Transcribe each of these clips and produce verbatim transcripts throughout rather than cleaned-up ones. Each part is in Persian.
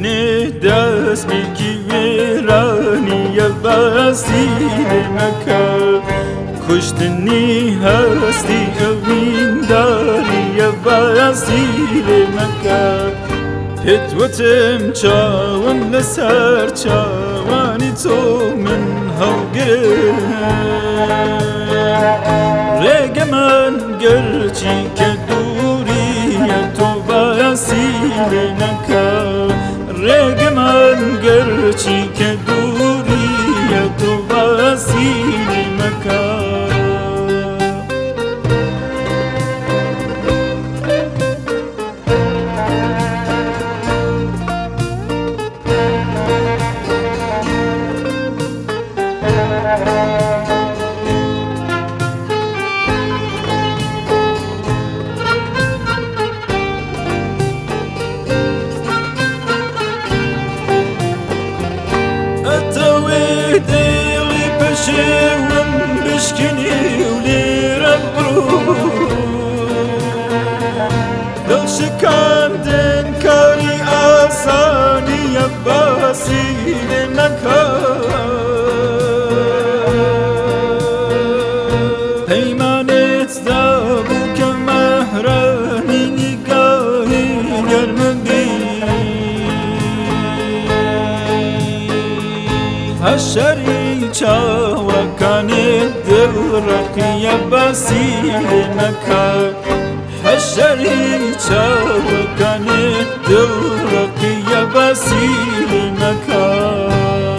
دنی دست بگی ویرانی وسیل مکه کشتنی هستی اوین داری وسیل مکه پتوتم چاون لسر چاوانی تو من هوگره رگ من گرچی که دوری تو وسیل نکه رگ من گرچی که دوری تو وسیل مکه شوم بشكني ولي ربرو لو شكاندن كاري آساني يباسي لنكا هيمانت دابو كمهراني نقاهي يرمن بي هالشري چاوکان دل رقی بسیل مکه حشری چاوکان دل رقی بسیل مکه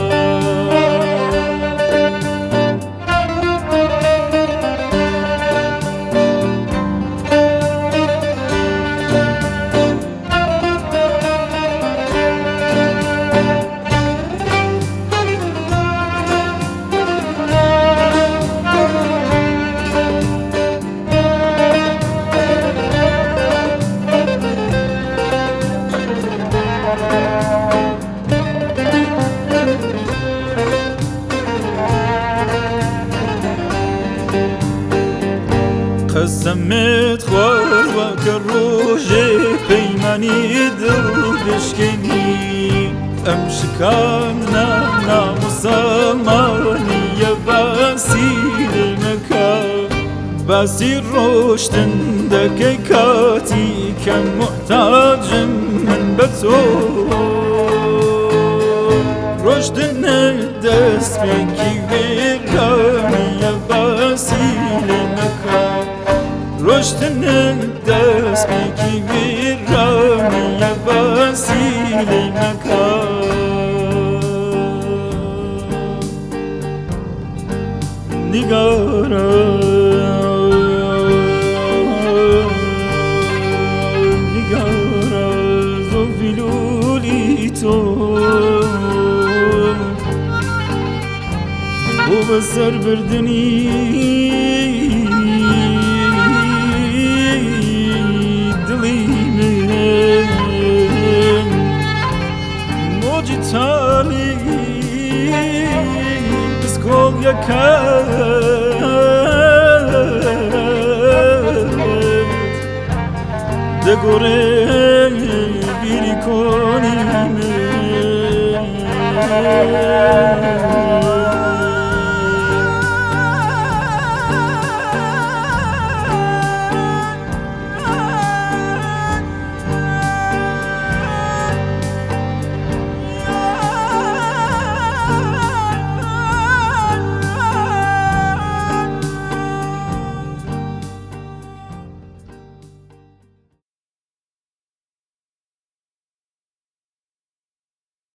قسمت خوار وكروجي بيماني دل بشكني امشكاندنا نا مسلماني يا باسيل المكا باسي روشتن دكي كاتي كان محتاج من بتو روشتن الدس بيكي ويراني يا باسيل المكا رشتن الدست بکی ویرانی وسیل مکان نگارا نگارا زوفیلولی تو و بسر بردنی تالی بسکول یکت دگوره بیری کنیم